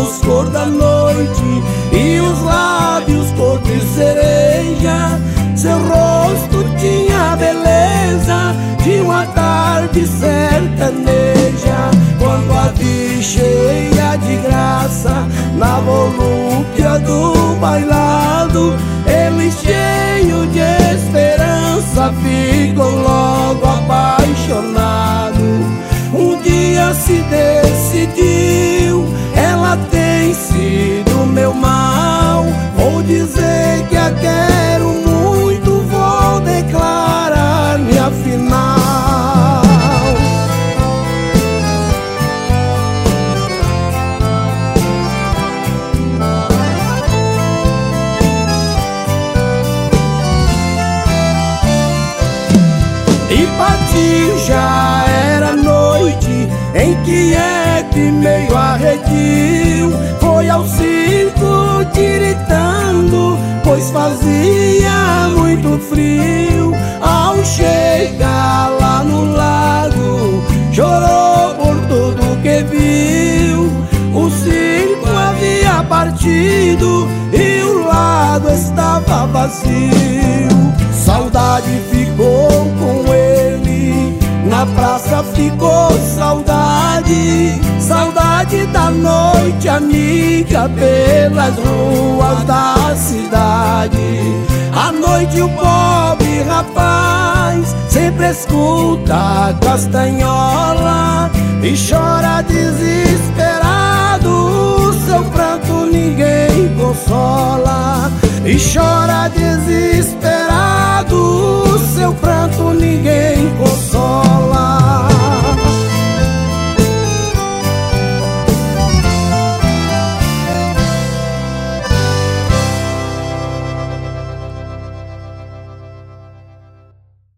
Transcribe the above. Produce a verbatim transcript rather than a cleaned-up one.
olhos cor da noite e os lábios cor de cereja. Seu rosto tinha a beleza de uma tarde sertaneja. Quando a vi cheia de graça na volúpia do bailado, ele cheio de esperança ficou logo apaixonado. Um dia se decidiu, ela tem sido meu mal. Vou dizer que a quero muito, vou declarar minha final. E partiu, já era noite, inquieto e meio arredio. Foi ao circo tiritando, pois fazia muito frio. Ao chegar lá no lago, chorou por tudo que viu. O circo havia partido e o lago estava vazio. Saudade ficou com ele, na praça ficou saudade. Saudade da noite amiga pelas ruas da cidade. À noite o pobre rapaz sempre escuta a castanhola e chora desesperado, o seu pranto ninguém consola. E chora desesperado, o seu pranto ninguém